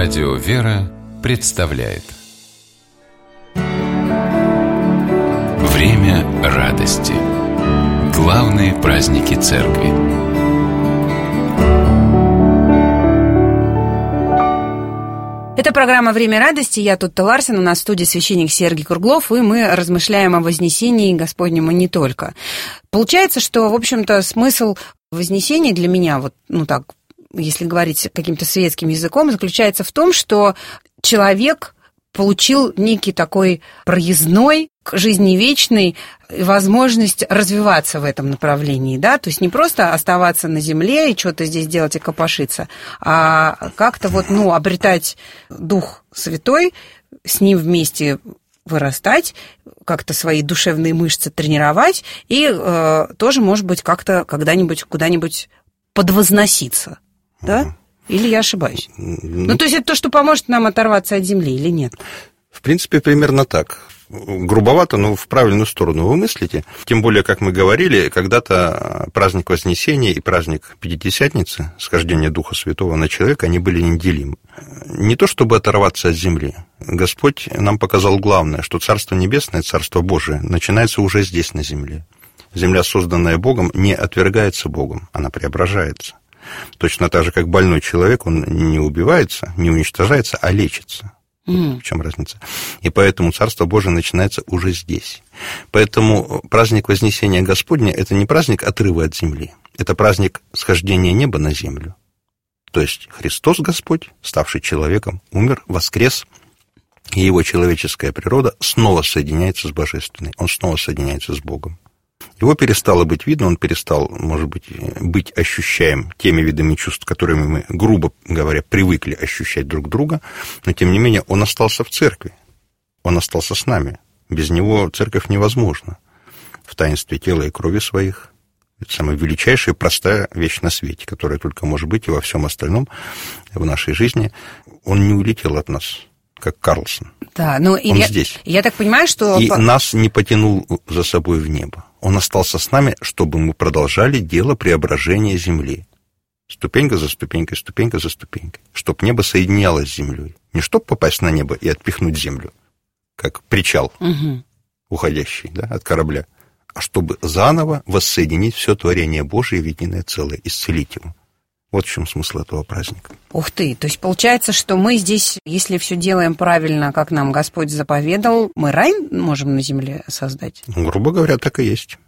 Радио «Вера» представляет Время радости. Главные праздники Церкви. Это программа «Время радости». Я Тутта Ларсен, у нас в студии священник Сергий Круглов, и мы размышляем о Вознесении Господнем и не только. Получается, что, в общем-то, смысл Вознесения для меня, если говорить каким-то светским языком, заключается в том, что человек получил некий такой проездной к жизни вечной возможность развиваться в этом направлении, да, то есть не просто оставаться на земле и что-то здесь делать и копошиться, а как-то обретать Дух Святой, с Ним вместе вырастать, как-то свои душевные мышцы тренировать и тоже, может быть, как-то когда-нибудь куда-нибудь подвозноситься, да? Или я ошибаюсь? То есть это то, что поможет нам оторваться от земли, или нет? В принципе, примерно так. Грубовато, но в правильную сторону вы мыслите. Тем более, как мы говорили, когда-то праздник Вознесения и праздник Пятидесятницы, схождения Духа Святого на человека, они были неделимы. Не то, чтобы оторваться от земли. Господь нам показал главное, что Царство Небесное, Царство Божие, начинается уже здесь, на земле. Земля, созданная Богом, не отвергается Богом, она преображается. Точно так же, как больной человек, он не убивается, не уничтожается, а лечится. В чем разница? И поэтому Царство Божие начинается уже здесь. Поэтому праздник Вознесения Господня – это не праздник отрыва от земли, это праздник схождения неба на землю. То есть Христос Господь, ставший человеком, умер, воскрес, и его человеческая природа снова соединяется с Божественной, он снова соединяется с Богом. Его перестало быть видно, он перестал, может быть ощущаем теми видами чувств, которыми мы, грубо говоря, привыкли ощущать друг друга, но, тем не менее, он остался в церкви, он остался с нами. Без него церковь невозможна. В таинстве тела и крови своих. Это самая величайшая и простая вещь на свете, которая только может быть и во всем остальном в нашей жизни. Он не улетел от нас, как Карлсон. Да, он здесь. Я так понимаю, что... И нас не потянул за собой в небо. Он остался с нами, чтобы мы продолжали дело преображения земли. Ступенька за ступенькой, ступенька за ступенькой. Чтобы небо соединялось с землей. Не чтобы попасть на небо и отпихнуть землю, как причал, уходящий, да, от корабля, а чтобы заново воссоединить все творение Божие в единое целое, исцелить его. Вот в чем смысл этого праздника. Ух ты, то есть получается, что мы здесь, если все делаем правильно, как нам Господь заповедал, мы рай можем на земле создать? Грубо говоря, так и есть.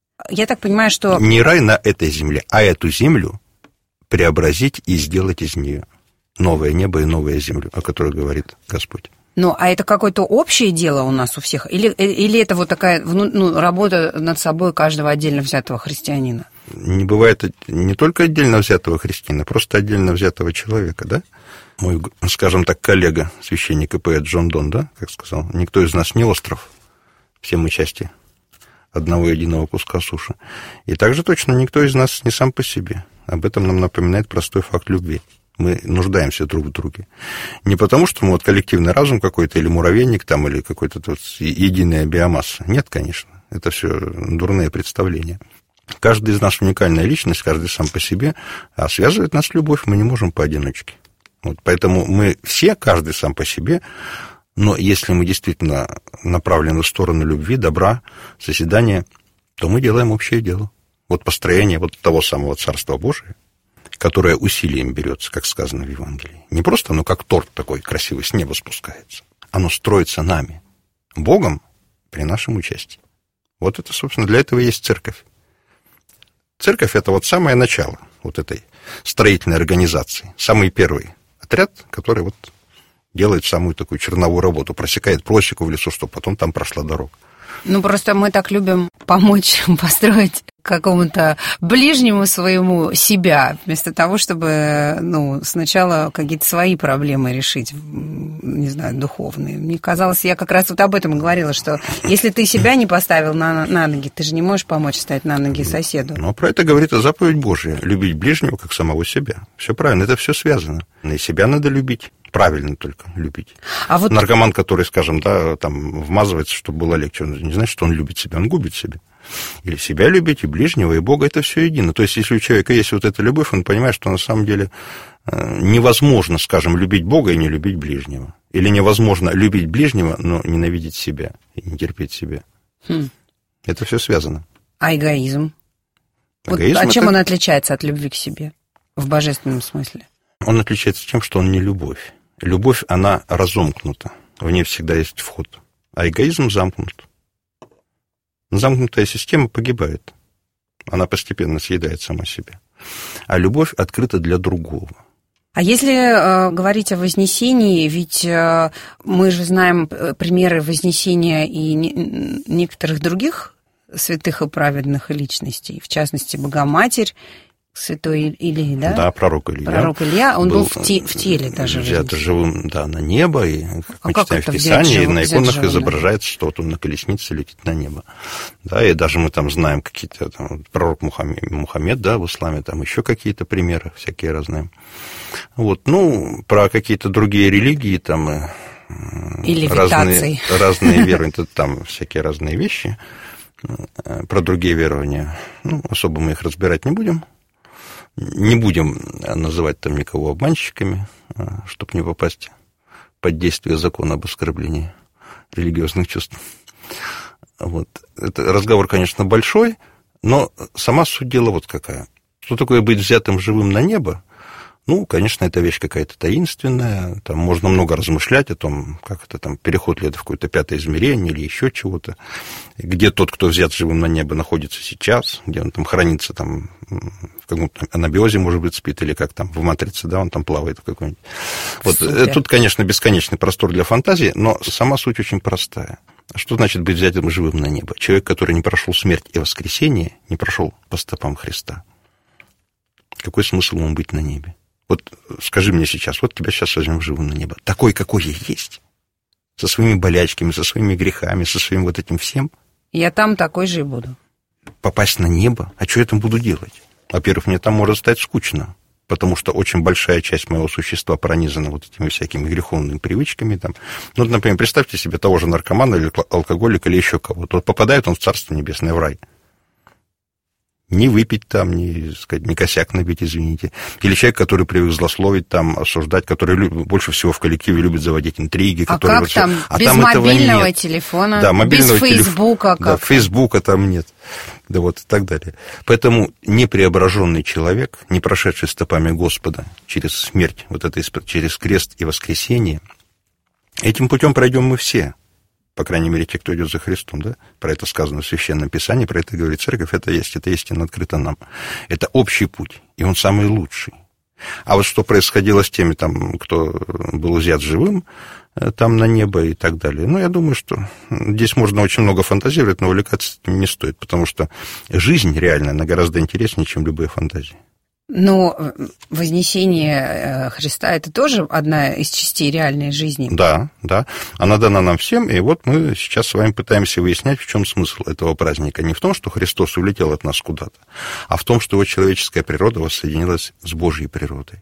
Я так понимаю, что... Не рай на этой земле, а эту землю преобразить и сделать из нее новое небо и новую землю, о которой говорит Господь. А это какое-то общее дело у нас у всех? Или это вот такая работа над собой каждого отдельно взятого христианина? Не бывает не только отдельно взятого христианина, просто отдельно взятого человека, да? Мой, скажем так, коллега, священник и поэт Джон Дон, да, как сказал, никто из нас не остров, все мы части одного единого куска суши. И также точно никто из нас не сам по себе. Об этом нам напоминает простой факт любви. Мы нуждаемся друг в друге. Не потому, что мы коллективный разум какой-то, или муравейник там, или какой-то единая биомасса. Нет, конечно. Это все дурные представления. Каждый из нас уникальная личность, каждый сам по себе, а связывает нас любовь мы не можем поодиночке. Поэтому мы все, каждый сам по себе, но если мы действительно направлены в сторону любви, добра, созидания, то мы делаем общее дело. Построение того самого Царства Божия, которое усилием берется, как сказано в Евангелии. Не просто оно как торт такой красивый с неба спускается. Оно строится нами, Богом, при нашем участии. Это, собственно, для этого и есть церковь. Церковь – это самое начало этой строительной организации. Самый первый отряд, который делает самую такую черновую работу, просекает просеку в лесу, чтобы потом там прошла дорога. Просто мы так любим помочь построить какому-то ближнему своему себя, вместо того, чтобы сначала какие-то свои проблемы решить, не знаю, духовные. Мне казалось, я как раз об этом и говорила, что если ты себя не поставил на ноги, ты же не можешь помочь встать на ноги соседу. Про это говорит заповедь Божия. Любить ближнего, как самого себя. Все правильно, это все связано. И себя надо любить. Правильно только любить. Наркоман, который, скажем, вмазывается, чтобы было легче, он не значит, что он любит себя, он губит себя. Или себя любить, и ближнего, и Бога, это все едино. То есть, если у человека есть эта любовь, он понимает, что на самом деле невозможно, скажем, любить Бога и не любить ближнего. Или невозможно любить ближнего, но ненавидеть себя и не терпеть себя. Это все связано. А эгоизм? А чем он отличается от любви к себе в божественном смысле? Он отличается тем, что он не любовь. Любовь, она разомкнута. В ней всегда есть вход. А эгоизм замкнут. Замкнутая система погибает. Она постепенно съедает сама себя. А любовь открыта для другого. А если говорить о вознесении, ведь мы же знаем примеры вознесения и некоторых других святых и праведных личностей, в частности, Богоматерь, святой Илия, да? Да, пророк Илья. Пророк Илья, он был в теле даже. Взят живым, да, на небо, и, как мы читаем в Писании, на иконах изображается, что вот он на колеснице летит на небо. Да, и даже мы там знаем какие-то, там, пророк Мухаммед, да, в исламе, там еще какие-то примеры всякие разные. Вот, ну, про какие-то другие религии, там, или разные верования, там всякие разные вещи. Про другие верования, ну, особо мы их разбирать не будем. Не будем называть там никого обманщиками, чтобы не попасть под действие закона об оскорблении религиозных чувств. Вот. Это разговор, конечно, большой, но сама суть дела вот какая. Что такое быть взятым живым на небо? Ну, конечно, это вещь какая-то таинственная, там можно много размышлять о том, как это там, переход ли это в какое-то пятое измерение или еще чего-то, где тот, кто взят живым на небо, находится сейчас, где он там хранится там, в каком-то анабиозе, может быть, спит, или как там в матрице, да, он там плавает в какой-нибудь. Вот. Тут, конечно, бесконечный простор для фантазии, но сама суть очень простая. Что значит быть взятым живым на небо? Человек, который не прошел смерть и воскресение, не прошел по стопам Христа. Какой смысл ему быть на небе? Вот скажи мне сейчас, вот тебя сейчас возьмем живым на небо. Такой, какой я есть. Со своими болячками, со своими грехами, со своим вот этим всем. Я там такой же и буду. Попасть на небо? А что я там буду делать? Во-первых, мне там может стать скучно, потому что очень большая часть моего существа пронизана вот этими всякими греховными привычками. Там. Ну, например, представьте себе того же наркомана или алкоголика или еще кого-то. Вот попадает он в Царство Небесное, в рай. Не выпить там, не косяк набить, извините. Или человек, который привык злословить, там, осуждать, который больше всего в коллективе любит заводить интриги. А как вообще... там? Без там мобильного телефона, да, мобильного без Фейсбука? Да, Фейсбука там нет. Да вот и так далее. Поэтому непреображенный человек, не прошедший стопами Господа через смерть, вот это, через крест и воскресение, этим путем пройдем мы все. По крайней мере, те, кто идет за Христом, да? Про это сказано в Священном Писании, про это говорит Церковь, это истина открыта нам. Это общий путь, и он самый лучший. А вот что происходило с теми, там, кто был взят живым, там на небо и так далее, ну, я думаю, что здесь можно очень много фантазировать, но увлекаться этим не стоит, потому что жизнь реальная, она гораздо интереснее, чем любые фантазии. Но вознесение Христа – это тоже одна из частей реальной жизни. Да, да. Она дана нам всем, и вот мы сейчас с вами пытаемся выяснять, в чем смысл этого праздника. Не в том, что Христос улетел от нас куда-то, а в том, что его человеческая природа воссоединилась с Божьей природой.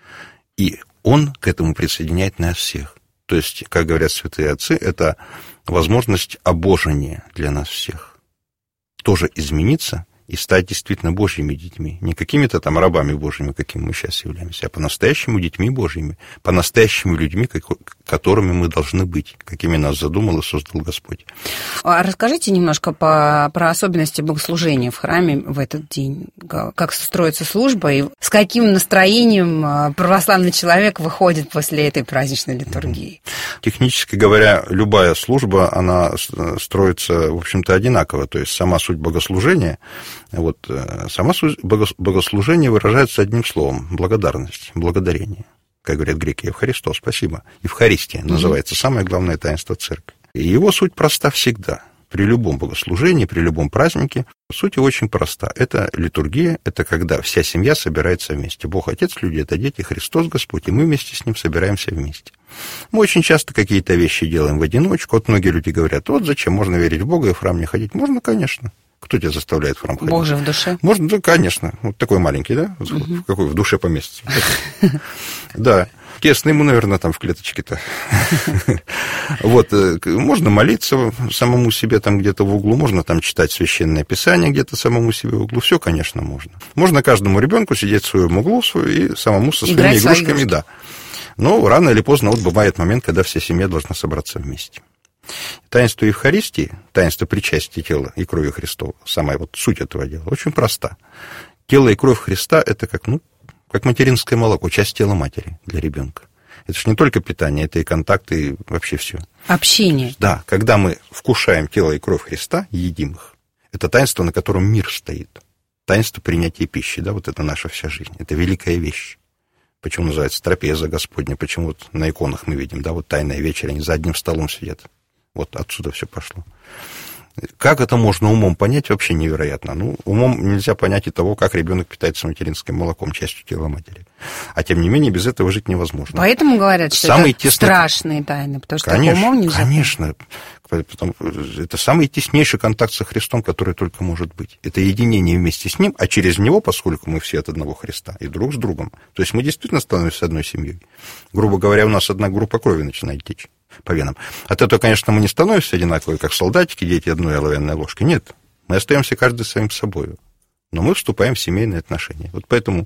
И Он к этому присоединяет нас всех. То есть, как говорят святые отцы, это возможность обожения для нас всех. Тоже измениться и стать действительно Божьими детьми. Не какими-то там рабами Божьими, какими мы сейчас являемся, а по-настоящему детьми Божьими, по-настоящему людьми, которыми мы должны быть, какими нас задумал и создал Господь. Расскажите немножко про особенности богослужения в храме в этот день. Как строится служба и с каким настроением православный человек выходит после этой праздничной литургии? Технически говоря, любая служба, она строится, в общем-то, одинаково. То есть сама суть богослужения, вот, сама суть богослужения выражается одним словом – благодарность, благодарение. Как говорят греки, Евхаристос, спасибо. Евхаристия называется самое главное таинство церкви. И его суть проста всегда. При любом богослужении, при любом празднике суть очень проста. Это литургия, это когда вся семья собирается вместе. Бог Отец, люди – это дети, Христос Господь, и мы вместе с Ним собираемся вместе. Мы очень часто какие-то вещи делаем в одиночку. Вот многие люди говорят, вот зачем можно верить в Бога и в храм не ходить? Можно, конечно. Кто тебя заставляет в храм ходить? Боже в душе. Можно, да, конечно. Вот такой маленький, да? Какой в душе поместится. Да. Тесно ему, наверное, там в клеточке-то. Вот. Можно молиться самому себе там где-то в углу, можно там читать священное писание где-то самому себе в углу. Все, конечно, можно. Можно каждому ребенку сидеть в своем углу и самому со своими игрушками, да. Но рано или поздно вот бывает момент, когда вся семья должна собраться вместе. Таинство Евхаристии, таинство причастия тела и крови Христова, самая вот суть этого дела, очень проста. Тело и кровь Христа – это как материнское молоко, часть тела матери для ребенка. Это же не только питание, это и контакты, и вообще все. Общение. Да, когда мы вкушаем тело и кровь Христа, едим их, это таинство, на котором мир стоит. Таинство принятия пищи, да, вот это наша вся жизнь. Это великая вещь. Почему называется трапеза Господня, почему вот на иконах мы видим, да, вот тайная вечеря, они за одним столом сидят. Вот отсюда все пошло. Как это можно умом понять, вообще невероятно. Ну, умом нельзя понять и того, как ребенок питается материнским молоком, частью тела матери. А тем не менее, без этого жить невозможно. Поэтому говорят, что это страшные тайны, потому что умом нельзя. Конечно. Это самый теснейший контакт со Христом, который только может быть. Это единение вместе с Ним, а через Него, поскольку мы все от одного Христа, и друг с другом. То есть мы действительно становимся одной семьей. Грубо говоря, у нас одна группа крови начинает течь по венам. От этого, конечно, мы не становимся одинаковые, как солдатики, дети одной оловянной ложкой. Нет, мы остаемся каждый своим собой. Но мы вступаем в семейные отношения. Вот поэтому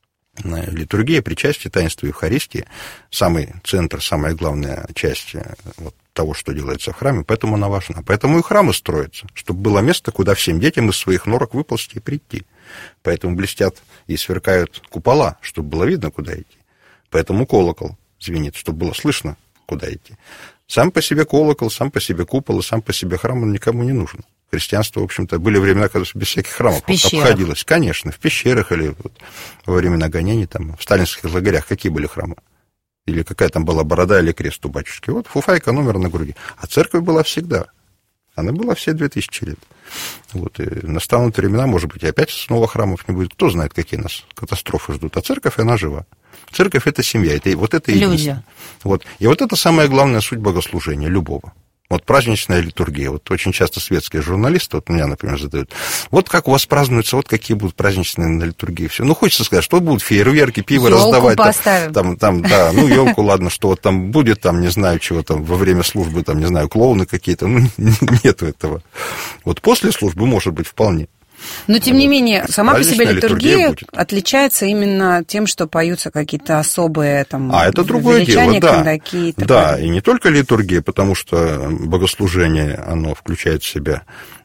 литургия, причастие, таинство Евхаристии – самый центр, самая главная часть вот того, что делается в храме, поэтому она важна. Поэтому и храмы строятся, чтобы было место, куда всем детям из своих норок выползти и прийти. Поэтому блестят и сверкают купола, чтобы было видно, куда идти. Поэтому колокол звенит, чтобы было слышно, куда идти. Сам по себе колокол, сам по себе купол, и сам по себе храм, он никому не нужен. Христианство, в общем-то, были времена, когда без всяких храмов обходилось. Конечно, в пещерах или вот во времена гонений, там, в сталинских лагерях какие были храмы? Или какая там была борода или крест у батюшки? Вот фуфайка, номер на груди. А церковь была всегда. Она была все 2000 лет. Вот, и настанут времена, может быть, и опять снова храмов не будет. Кто знает, какие нас катастрофы ждут. А церковь, она жива. Церковь – это семья, это вот это единство. Вот. И вот это самая главная суть богослужения, любого. Вот праздничная литургия. Вот очень часто светские журналисты, вот меня, например, задают, вот как у вас празднуются, вот какие будут праздничные на литургии. Все. Ну, хочется сказать, что будут фейерверки, пиво ёлку раздавать. Поставим. Там, да, ну, елку, ладно, что вот там будет, там, не знаю, чего там, во время службы, там, не знаю, клоуны какие-то. Ну, нету этого. Вот после службы, может быть, вполне. Но, тем не менее, сама по себе литургия отличается именно тем, что поются какие-то особые там это другое дело, да. Кондаки, да, и не только литургия, потому что богослужение, оно включает в себя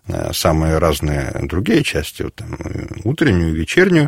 самые разные другие части, вот, там, утреннюю, вечернюю.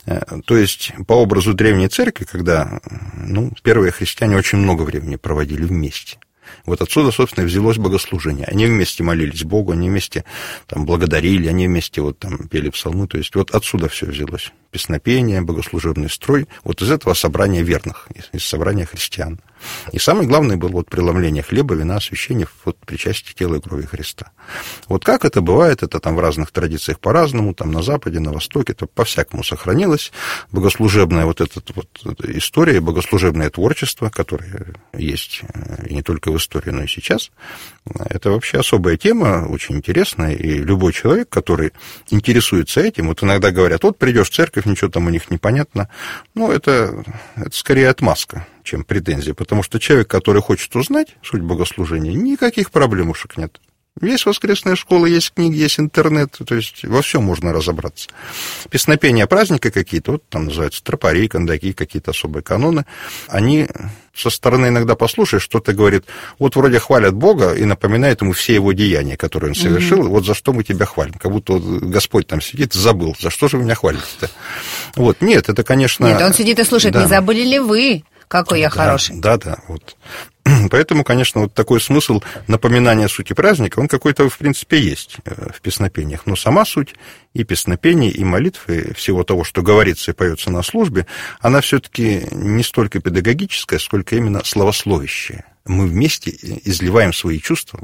То есть, по образу Древней Церкви, когда первые христиане очень много времени проводили вместе. Вот отсюда, собственно, и взялось богослужение. Они вместе молились Богу, они вместе там благодарили, они вместе вот там пели псалмы. То есть вот отсюда все взялось. Песнопение, богослужебный строй. Вот из этого собрания верных, из собрания христиан. И самое главное было вот преломление хлеба, вина, освящение, вот причастие тела и крови Христа. Вот как это бывает, это там в разных традициях по-разному, там на Западе, на Востоке, это по-всякому сохранилось. Богослужебная вот эта вот история, богослужебное творчество, которое есть и не только в истории, но и сейчас, это вообще особая тема, очень интересная, и любой человек, который интересуется этим, вот иногда говорят, вот придешь в церковь, ничего там у них непонятно, это скорее отмазка, чем претензия, потому что человек, который хочет узнать суть богослужения, никаких проблемушек нет. Есть воскресная школа, есть книги, есть интернет, то есть во всем можно разобраться. Песнопения праздника какие-то, вот там называются тропари, кондаки, какие-то особые каноны, они со стороны иногда послушаешь, что-то говорит, вот вроде хвалят Бога и напоминает ему все его деяния, которые он совершил, вот за что мы тебя хвалим, как будто вот Господь там сидит, забыл, за что же вы меня хвалите-то? Вот, нет, это, конечно... Нет, он сидит и слушает, да. Не забыли ли вы, какой я хороший? Да, вот. Поэтому, конечно, вот такой смысл напоминания сути праздника, он какой-то, в принципе, есть в песнопениях. Но сама суть и песнопений, и молитвы, всего того, что говорится и поется на службе, она все-таки не столько педагогическая, сколько именно славословящая. Мы вместе изливаем свои чувства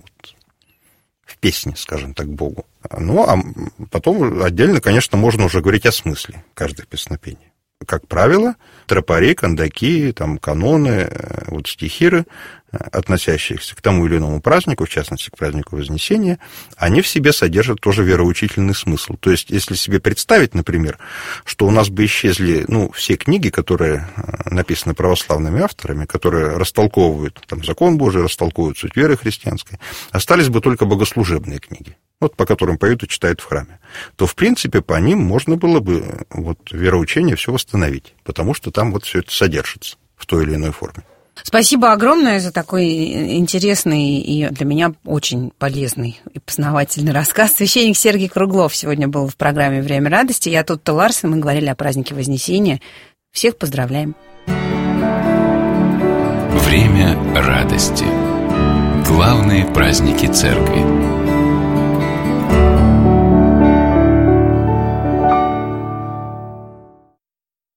в песне, скажем так, Богу. Ну, а потом отдельно, конечно, можно уже говорить о смысле каждого песнопения. Как правило, тропари, кондаки, там, каноны, вот стихиры, относящиеся к тому или иному празднику, в частности, к празднику Вознесения, они в себе содержат тоже вероучительный смысл. То есть, если себе представить, например, что у нас бы исчезли, все книги, которые написаны православными авторами, которые растолковывают закон Божий, растолковывают суть веры христианской, остались бы только богослужебные книги, по которым поют и читают в храме, то, в принципе, по ним можно было бы вероучение все восстановить, потому что там все это содержится в той или иной форме. Спасибо огромное за такой интересный и для меня очень полезный и познавательный рассказ. Священник Сергий Круглов сегодня был в программе «Время радости». Я Тутта Ларсен, мы говорили о празднике Вознесения. Всех поздравляем. Время радости. Главные праздники Церкви.